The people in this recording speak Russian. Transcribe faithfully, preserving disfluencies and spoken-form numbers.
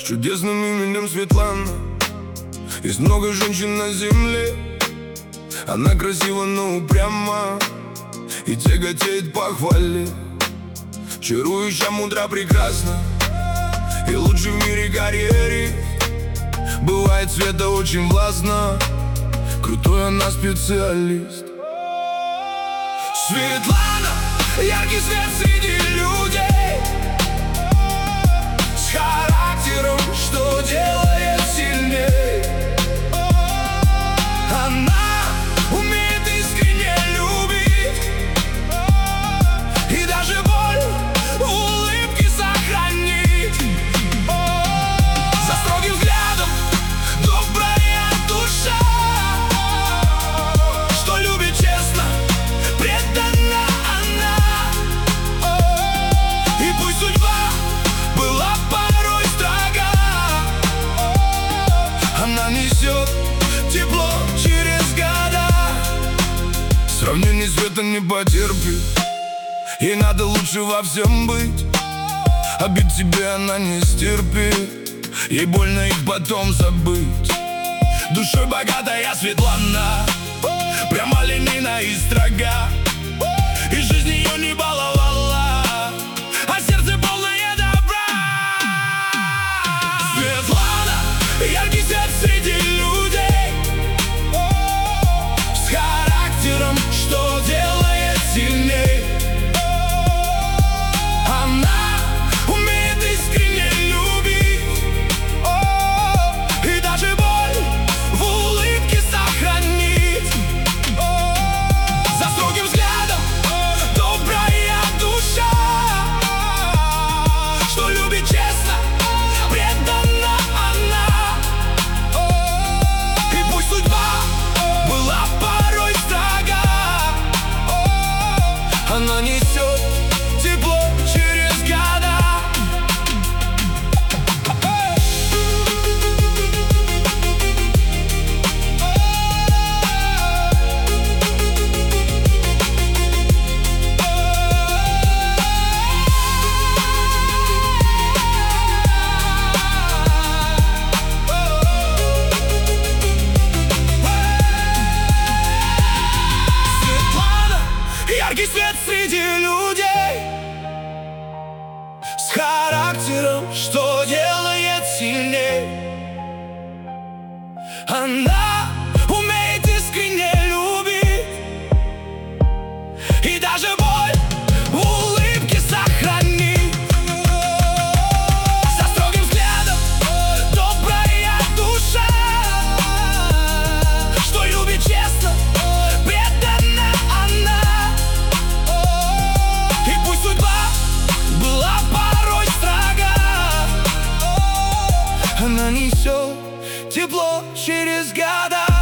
с чудесным именем Светлана. Есть много женщин на земле, она красива, но упряма и тяготеет похвале. Чарующая, мудра, прекрасна и лучший в мире карьере. Бывает Света очень властна, крутой она специалист. Светлана, яркий свет среди людей, с характером, что делает сильней. Она умеет искренне любить и даже боль в улыбке сохранить. За строгим взглядом добрая душа, что любит честно, предана она. И пусть судьба была порой строга, она несет тепло через года. Сравнение Света не потерпит, ей надо лучше во всем быть. Обид тебе она не стерпит, ей больно их потом забыть. Душой богатая Светлана, прямолинейна и строга, и жизнь ее не баловала, а сердце полное добра. Светлана, яркий свет среди людей, с характером, что делает сильней. Она умеет искренне любить и даже боль в улыбке сохранить. За строгим взглядом добрая душа, что любит честно, предана она. И пусть судьба была порой строга, она несет тепло через года. Светлана, яркий свет среди людей, с характером, что делает сильней. Она умеет искренне любить и даже боль в улыбке сохранить. За строгим взглядом добрая душа, что любит честно, предана она. И пусть судьба была порой строга, она несет тепло через года.